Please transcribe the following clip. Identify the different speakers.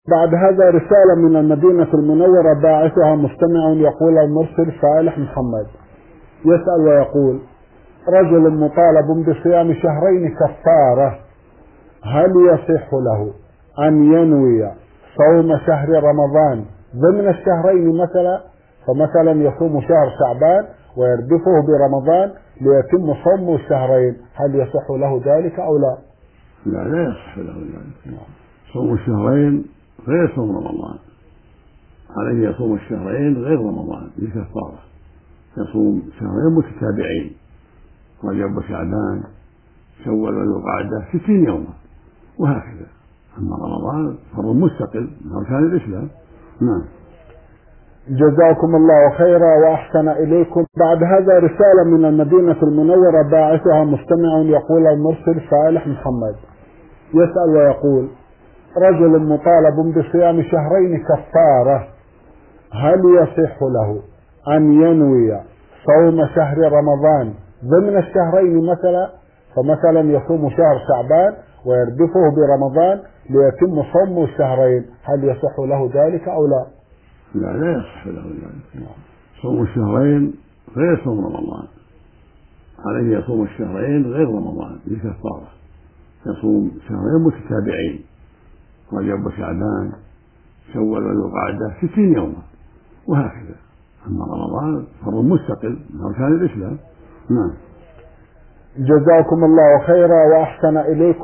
Speaker 1: بعد هذا رسالة من المدينة المنورة باعثها مستمع يقول المرسل صالح محمد يسأل ويقول: رجل مطالب بصيام شهرين كفارة، هل يصح له أن ينوي صوم شهر رمضان ضمن الشهرين مثلا، فمثلا يصوم شهر شعبان ويردفه برمضان ليتم صوم الشهرين، هل يصح له ذلك أو لا؟
Speaker 2: لا يصح له ذلك. صوم الشهرين غير صوم رمضان، عليه يصوم الشهرين غير رمضان بكفارة، يصوم شهرين متتابعين، رجب وشعبان شوال وذو القعدة 60 يوما، وهكذا. أما رمضان فرض مستقل من أركان الإسلام. نعم.
Speaker 1: جزاكم الله خيرا وأحسن إليكم. بعد هذا رسالة من المدينة المنورة باعثها مستمع يقول المرسل صالح محمد يسأل ويقول: رجل مطالب بصيام شهرين كفارة، هل يصح له أن ينوي صوم شهر رمضان ضمن الشهرين مثلا، فمثلا يصوم شهر شعبان ويردفه برمضان ليتم صوم الشهرين، هل يصح له ذلك أو لا؟
Speaker 2: لا يصح له ذلك. صوم الشهرين غير صوم رمضان، عليه يصوم الشهرين غير رمضان بكفارة، يصوم شهرين متتابعين، رجب وشعبان شوال وذو القعدة 60 يوما، وهكذا. أما رمضان فرض مستقل من أركان الإسلام. نعم.
Speaker 1: جزاكم الله خيرا وأحسن إليكم.